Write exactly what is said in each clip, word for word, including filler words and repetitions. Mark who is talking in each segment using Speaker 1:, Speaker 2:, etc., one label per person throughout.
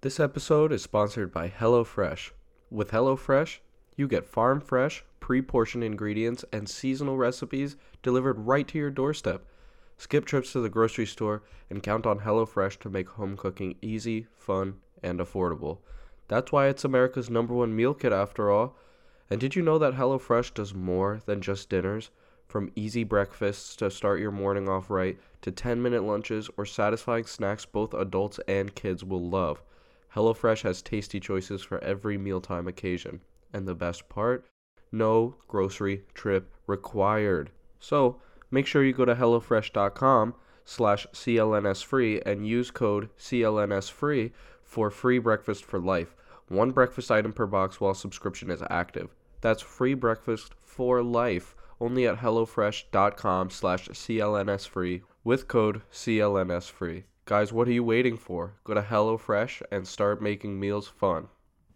Speaker 1: This episode is sponsored by HelloFresh. With HelloFresh, you get farm fresh, pre-portioned ingredients and seasonal recipes delivered right to your doorstep. Skip trips to the grocery store and count on HelloFresh to make home cooking easy, fun, and affordable. That's why it's America's number one meal kit after all. And did you know that HelloFresh does more than just dinners? From easy breakfasts to start your morning off right, to ten-minute lunches or satisfying snacks both adults and kids will love. HelloFresh has tasty choices for every mealtime occasion. And the best part? No grocery trip required. So, make sure you go to HelloFresh.com slash CLNSFree and use code CLNSFree for free breakfast for life. One breakfast item per box while subscription is active. That's free breakfast for life only at HelloFresh.com slash CLNSFree with code CLNSFree. Guys, what are you waiting for? Go to HelloFresh and start making meals fun.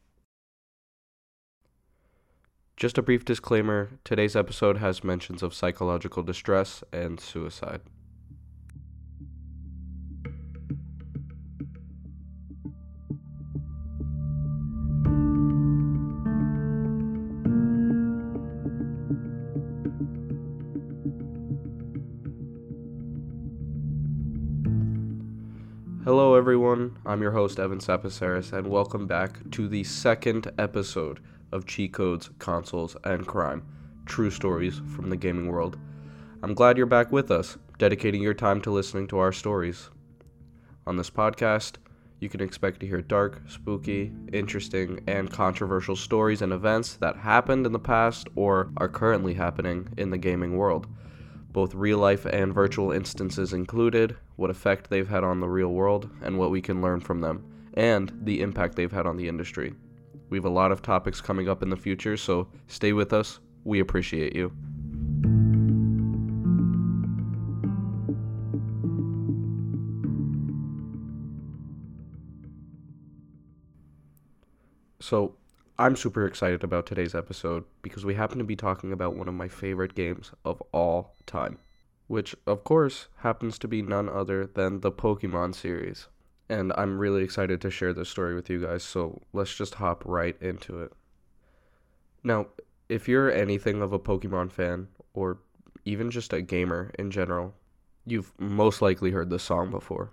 Speaker 1: Just a brief disclaimer, today's episode has mentions of psychological distress and suicide. Hello everyone, I'm your host Evan Sapasaris, and welcome back to the second episode of Cheat Codes, Consoles, and Crime, True Stories from the Gaming World. I'm glad you're back with us, dedicating your time to listening to our stories. On this podcast, you can expect to hear dark, spooky, interesting, and controversial stories and events that happened in the past or are currently happening in the gaming world. Both real-life and virtual instances included, what effect they've had on the real world, and what we can learn from them, and the impact they've had on the industry. We have a lot of topics coming up in the future, so stay with us. We appreciate you. So, I'm super excited about today's episode because we happen to be talking about one of my favorite games of all time, which, of course, happens to be none other than the Pokemon series. And I'm really excited to share this story with you guys, so let's just hop right into it. Now, if you're anything of a Pokemon fan, or even just a gamer in general, you've most likely heard this song before.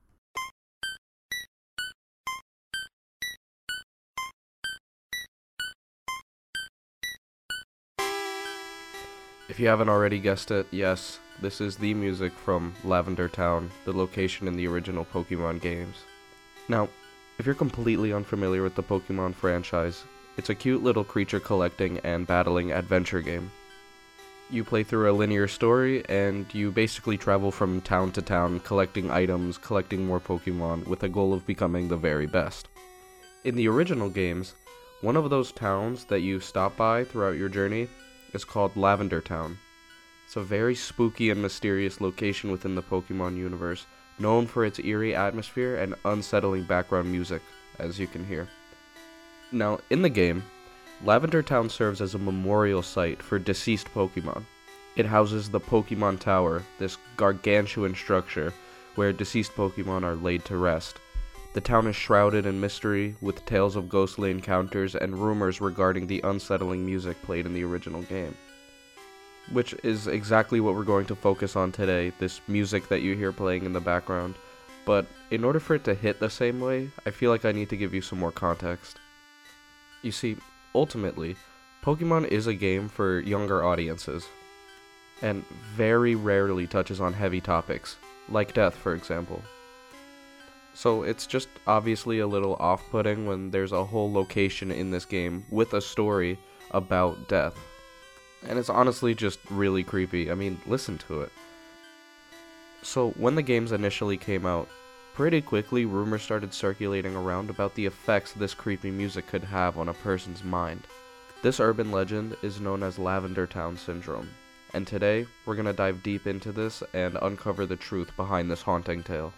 Speaker 1: If you haven't already guessed it, yes, this is the music from Lavender Town, the location in the original Pokemon games. Now, if you're completely unfamiliar with the Pokemon franchise, it's a cute little creature collecting and battling adventure game. You play through a linear story, and you basically travel from town to town, collecting items, collecting more Pokemon, with a goal of becoming the very best. In the original games, one of those towns that you stop by throughout your journey is called Lavender Town. It's a very spooky and mysterious location within the Pokemon universe, known for its eerie atmosphere and unsettling background music, as you can hear. Now, in the game, Lavender Town serves as a memorial site for deceased Pokemon. It houses the Pokemon Tower, this gargantuan structure where deceased Pokemon are laid to rest. The town is shrouded in mystery, with tales of ghostly encounters and rumors regarding the unsettling music played in the original game. Which is exactly what we're going to focus on today, this music that you hear playing in the background. But in order for it to hit the same way, I feel like I need to give you some more context. You see, ultimately, Pokemon is a game for younger audiences, and very rarely touches on heavy topics, like death, for example. So it's just obviously a little off-putting when there's a whole location in this game with a story about death. And it's honestly just really creepy. I mean, listen to it. So when the games initially came out, pretty quickly rumors started circulating around about the effects this creepy music could have on a person's mind. This urban legend is known as Lavender Town Syndrome. And today, we're gonna dive deep into this and uncover the truth behind this haunting tale.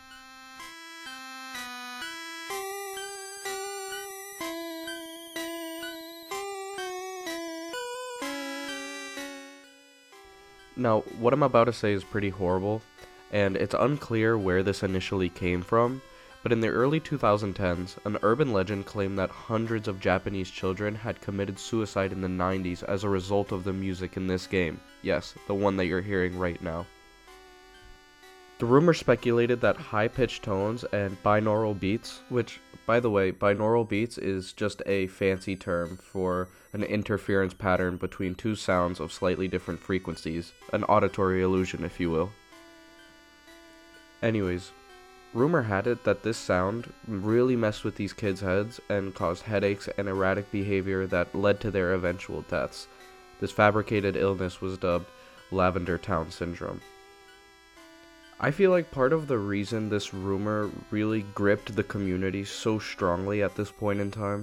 Speaker 1: Now, what I'm about to say is pretty horrible, and it's unclear where this initially came from, But in the early twenty tens, an urban legend claimed that hundreds of Japanese children had committed suicide in the nineties as a result of the music in this game. Yes, the one that you're hearing right now. The rumor speculated that high-pitched tones and binaural beats, which, by the way, binaural beats is just a fancy term for an interference pattern between two sounds of slightly different frequencies, an auditory illusion, if you will. Anyways, rumor had it that this sound really messed with these kids' heads and caused headaches and erratic behavior that led to their eventual deaths. This fabricated illness was dubbed Lavender Town Syndrome. I feel like part of the reason this rumor really gripped the community so strongly at this point in time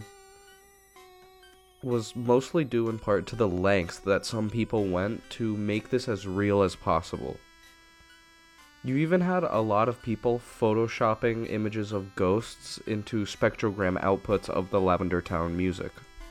Speaker 1: was mostly due in part to the lengths that some people went to make this as real as possible. You even had a lot of people photoshopping images of ghosts into spectrogram outputs of the Lavender Town music,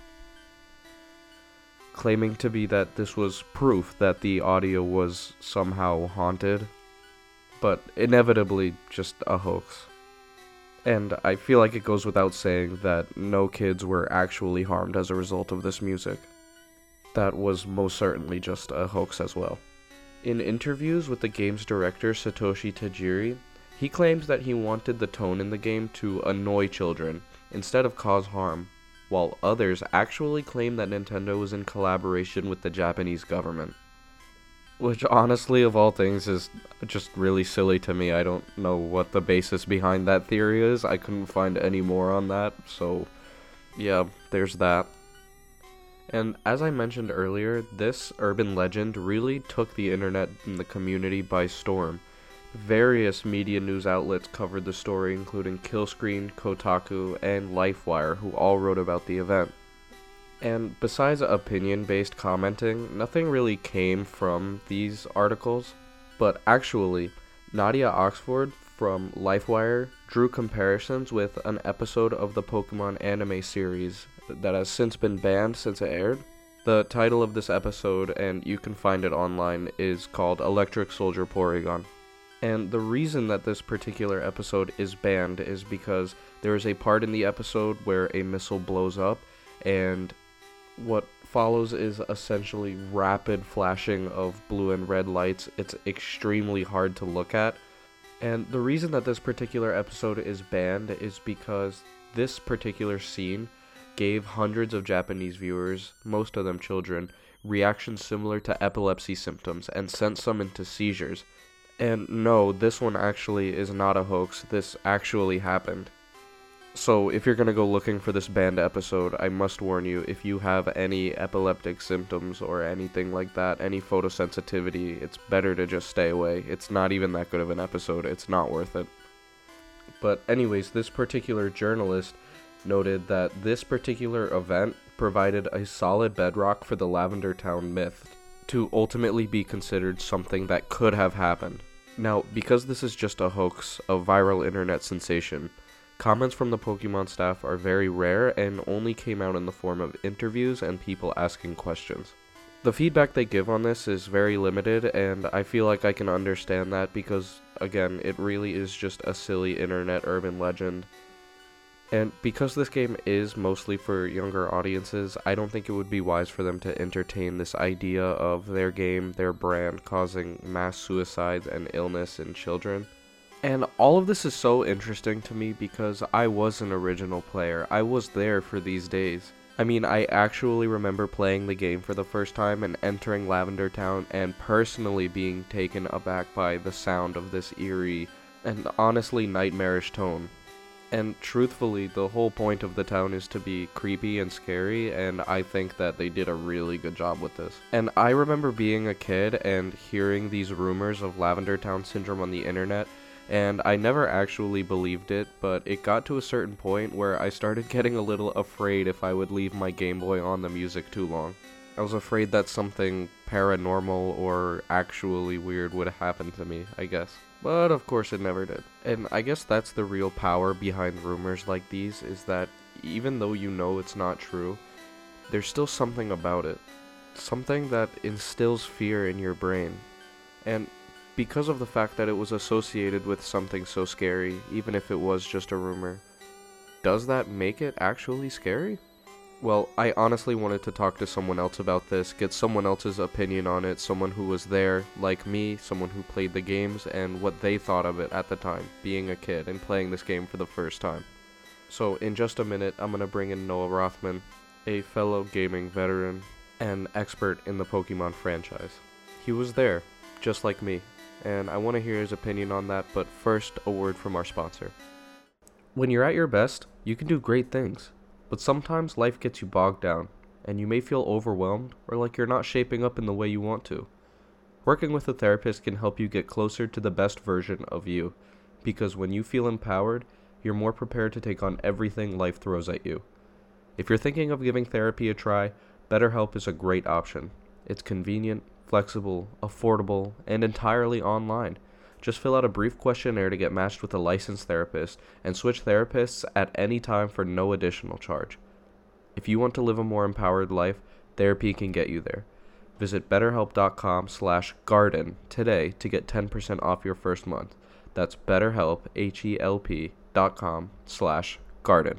Speaker 1: claiming to be that this was proof that the audio was somehow haunted, but inevitably just a hoax. And I feel like it goes without saying that no kids were actually harmed as a result of this music. That was most certainly just a hoax as well. In interviews with the game's director Satoshi Tajiri, he claims that he wanted the tone in the game to annoy children instead of cause harm, while others actually claim that Nintendo was in collaboration with the Japanese government. Which, honestly, of all things, is just really silly to me. I don't know what the basis behind that theory is. I couldn't find any more on that, so yeah, there's that. And as I mentioned earlier, this urban legend really took the internet and the community by storm. Various media news outlets covered the story, including Killscreen, Kotaku, and LifeWire, who all wrote about the event. And besides opinion-based commenting, nothing really came from these articles, but actually, Nadia Oxford from LifeWire drew comparisons with an episode of the Pokemon anime series that has since been banned since it aired. The title of this episode, and you can find it online, is called Electric Soldier Porygon. And the reason that this particular episode is banned is because there is a part in the episode where a missile blows up, and what follows is essentially rapid flashing of blue and red lights. It's extremely hard to look at. And the reason that this particular episode is banned is because this particular scene gave hundreds of Japanese viewers, most of them children, reactions similar to epilepsy symptoms and sent some into seizures. And no, this one actually is not a hoax. This actually happened. So if you're going to go looking for this banned episode, I must warn you, if you have any epileptic symptoms or anything like that, any photosensitivity, it's better to just stay away. It's not even that good of an episode. It's not worth it. But anyways, this particular journalist noted that this particular event provided a solid bedrock for the Lavender Town myth to ultimately be considered something that could have happened. Now, because this is just a hoax, a viral internet sensation, comments from the Pokemon staff are very rare and only came out in the form of interviews and people asking questions. The feedback they give on this is very limited, and I feel like I can understand that because, again, it really is just a silly internet urban legend. And because this game is mostly for younger audiences, I don't think it would be wise for them to entertain this idea of their game, their brand, causing mass suicides and illness in children. And all of this is so interesting to me because I was an original player. I was there for these days. I mean, I actually remember playing the game for the first time and entering Lavender Town and personally being taken aback by the sound of this eerie and honestly nightmarish tone. And truthfully, the whole point of the town is to be creepy and scary, and I think that they did a really good job with this. And I remember being a kid and hearing these rumors of Lavender Town Syndrome on the internet, and I never actually believed it, but it got to a certain point where I started getting a little afraid if I would leave my Game Boy on the music too long. I was afraid that something paranormal or actually weird would happen to me, I guess. But of course it never did. And I guess that's the real power behind rumors like these, is that even though you know it's not true, there's still something about it. Something that instills fear in your brain. And because of the fact that it was associated with something so scary, even if it was just a rumor. Does that make it actually scary? Well, I honestly wanted to talk to someone else about this, get someone else's opinion on it, someone who was there, like me, someone who played the games, and what they thought of it at the time, being a kid and playing this game for the first time. So, in just a minute, I'm gonna bring in Noah Rothman, a fellow gaming veteran and expert in the Pokemon franchise. He was there, just like me, and I want to hear his opinion on that, but first, a word from our sponsor. When you're at your best, you can do great things. But sometimes life gets you bogged down, and you may feel overwhelmed or like you're not shaping up in the way you want to. Working with a therapist can help you get closer to the best version of you, because when you feel empowered, you're more prepared to take on everything life throws at you. If you're thinking of giving therapy a try, BetterHelp is a great option. It's convenient, flexible, affordable, and entirely online. Just fill out a brief questionnaire to get matched with a licensed therapist and switch therapists at any time for no additional charge. If you want to live a more empowered life, therapy can get you there. Visit betterhelp.com slash garden today to get ten percent off your first month. That's betterhelp, H-E-L-P dot com slash garden.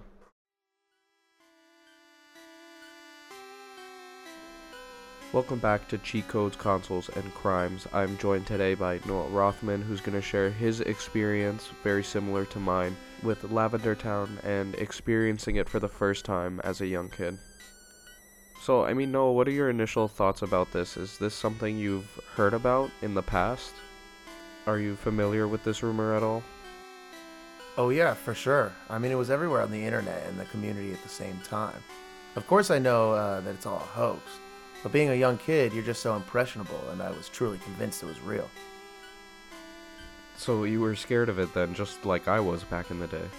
Speaker 1: Welcome back to Cheat Codes, Consoles, and Crimes. I'm joined today by Noah Rothman, who's going to share his experience, very similar to mine, with Lavender Town and experiencing it for the first time as a young kid. So, I mean, Noah, what are your initial thoughts about this? Is this something you've heard about in the past? Are you familiar with this rumor at all?
Speaker 2: Oh yeah, for sure. I mean, it was everywhere on the internet and the community at the same time. Of course I know uh, that it's all a hoax. But being a young kid, you're just so impressionable, and I was truly convinced it was real.
Speaker 1: So you were scared of it then, just like I was back in the day?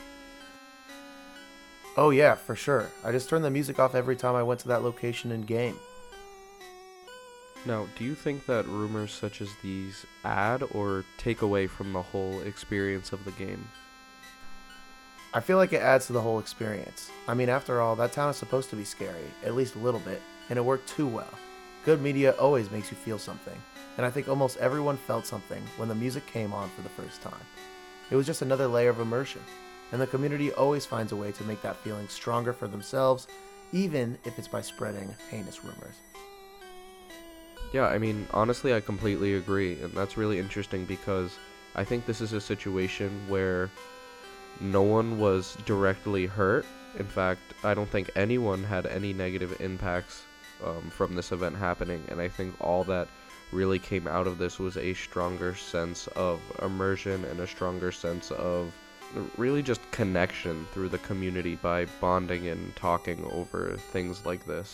Speaker 2: Oh yeah, for sure. I just turned the music off every time I went to that location in game.
Speaker 1: Now, do you think that rumors such as these add or take away from the whole experience of the game?
Speaker 2: I feel like it adds to the whole experience. I mean, after all, that town is supposed to be scary, at least a little bit. And it worked too well. Good media always makes you feel something, and I think almost everyone felt something when the music came on for the first time. It was just another layer of immersion, and the community always finds a way to make that feeling stronger for themselves, even if it's by spreading heinous rumors.
Speaker 1: Yeah, I mean, honestly, I completely agree, and that's really interesting because I think this is a situation where no one was directly hurt. In fact, I don't think anyone had any negative impacts Um, from this event happening, and I think all that really came out of this was a stronger sense of immersion and a stronger sense of really just connection through the community by bonding and talking over things like this.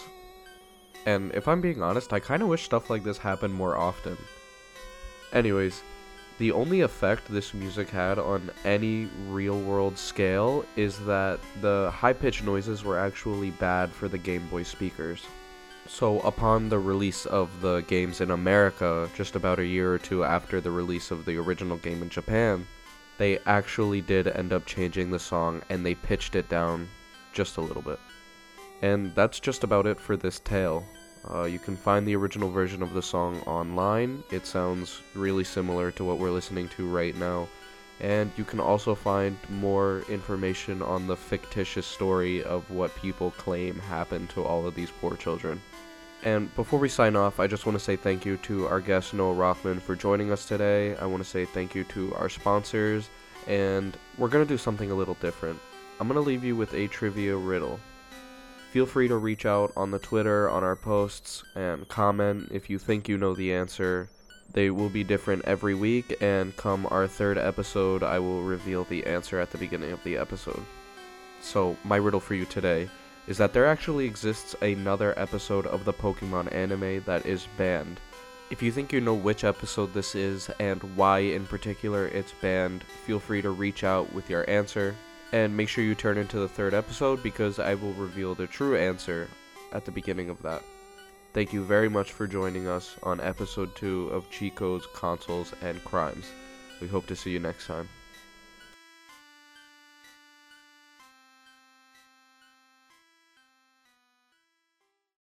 Speaker 1: And if I'm being honest, I kind of wish stuff like this happened more often. Anyways, the only effect this music had on any real-world scale is that the high-pitched noises were actually bad for the Game Boy speakers. So upon the release of the games in America, just about a year or two after the release of the original game in Japan, they actually did end up changing the song and they pitched it down just a little bit. And that's just about it for this tale. Uh, you can find the original version of the song online. It sounds really similar to what we're listening to right now. And you can also find more information on the fictitious story of what people claim happened to all of these poor children. And before we sign off, I just want to say thank you to our guest Noah Rothman for joining us today. I want to say thank you to our sponsors, and we're going to do something a little different. I'm going to leave you with a trivia riddle. Feel free to reach out on the Twitter, on our posts, and comment if you think you know the answer. They will be different every week, and come our third episode, I will reveal the answer at the beginning of the episode. So, my riddle for you today is that there actually exists another episode of the Pokemon anime that is banned. If you think you know which episode this is, and why in particular it's banned, feel free to reach out with your answer, and make sure you turn into the third episode because I will reveal the true answer at the beginning of that. Thank you very much for joining us on episode two of Cheat Codes, Consoles, and Crimes. We hope to see you next time.